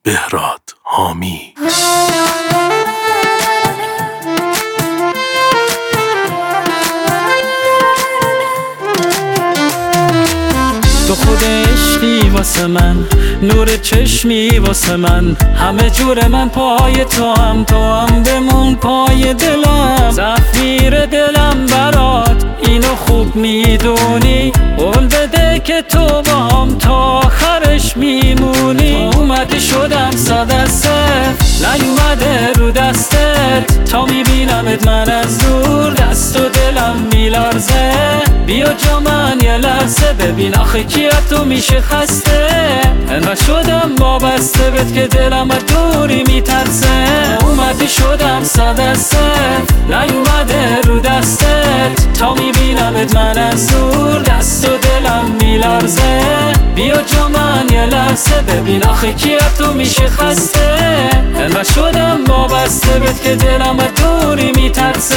بهراد حامی. تو خود عشقی واسه من، نور چشمی واسه من، همه جور من پای تو هم بمون پای دلم. زفیر دلم برات اینو خوب میدونی، قول بده که تو با هم تا آخرش میمونی. تو اومدی شدم صد از صفر، نیومده رو دستت، تا میبینمت من از دور دست و دلم میلرزه. بیا جا من یه لحظه ببین آخه کی از تو میشه خسته. انقدر شدم وابسته بهت که دلم از دوری میترسه. اومدی شدم صد از صفر، نیومده رو دستت، تا میبینمت من از دور دست و دلم میلرزه. بیا جا من یه لحظه ببین آخه کی از تو میشه خسته. انقدر شدم وابسته بهت که دلم از دوری میترسه.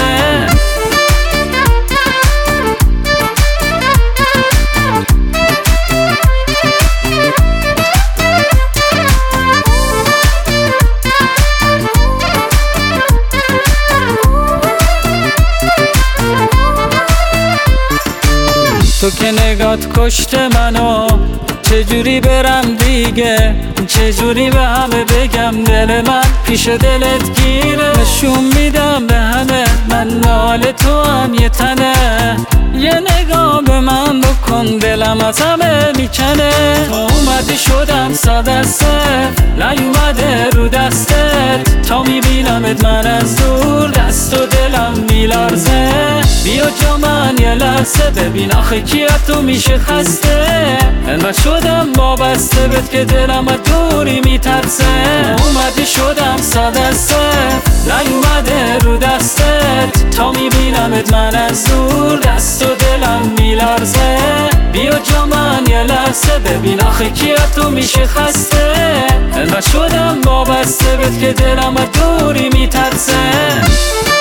تو که نگات کشته منو، چجوری برم دیگه، چجوری به همه بگم دل من پیش دلت گیره. نشون میدم به همه من مال تو هم یه تنه، یه نگاه به من بکن دلم از همه میکنه. تو اومدی شدم صد از صفر، نیومده رو دستت، تا میبینمت من از دور دست و دلم میلرزه. بیا جا من یه لحظه ببین آخه کی از تو میشه خسته. انقدر شدم وابسته بهت که دلم از دوری میترسه. اومدی شدم صد از صفر، نیومده رو دستت، تا میبینمت من از دور دست و دلم میلرزه. بیا جا من یه لحظه ببین آخه کی از تو میشه خسته. انقدر شدم وابسته بهت که دلم از دوری میترسه.